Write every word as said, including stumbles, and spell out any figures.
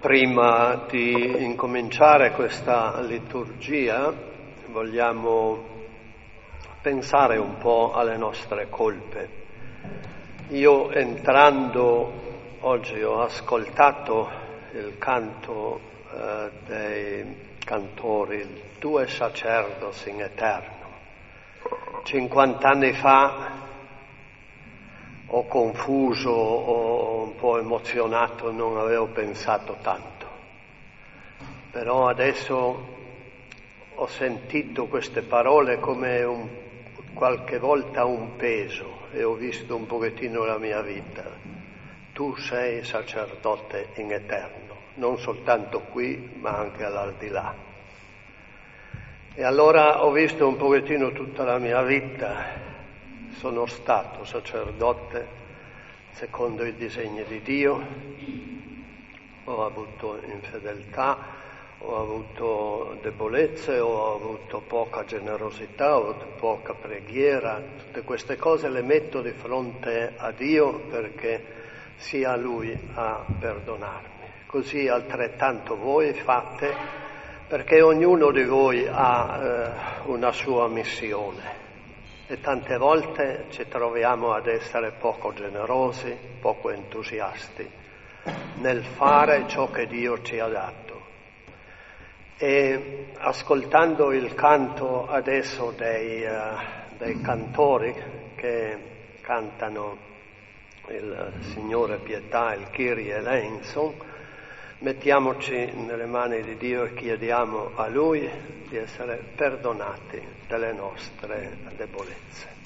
Prima di incominciare questa liturgia vogliamo pensare un po' alle nostre colpe. Io entrando oggi ho ascoltato il canto eh, dei cantori, due sacerdotes in eterno. Cinquant'anni fa ho confuso, ho un po' emozionato, non avevo pensato tanto. Però adesso ho sentito queste parole come un, qualche volta un peso e ho visto un pochettino la mia vita. Tu sei sacerdote in eterno, non soltanto qui ma anche all'aldilà. E allora ho visto un pochettino tutta la mia vita. Sono stato sacerdote secondo i disegni di Dio, ho avuto infedeltà, ho avuto debolezze, ho avuto poca generosità, ho avuto poca preghiera. Tutte queste cose le metto di fronte a Dio perché sia Lui a perdonarmi. Così altrettanto voi fate, perché ognuno di voi ha eh, una sua missione. E tante volte ci troviamo ad essere poco generosi, poco entusiasti nel fare ciò che Dio ci ha dato. E ascoltando il canto adesso dei, uh, dei cantori che cantano il Signore pietà, il Kyrie eleison, mettiamoci nelle mani di Dio e chiediamo a Lui di essere perdonati delle nostre debolezze.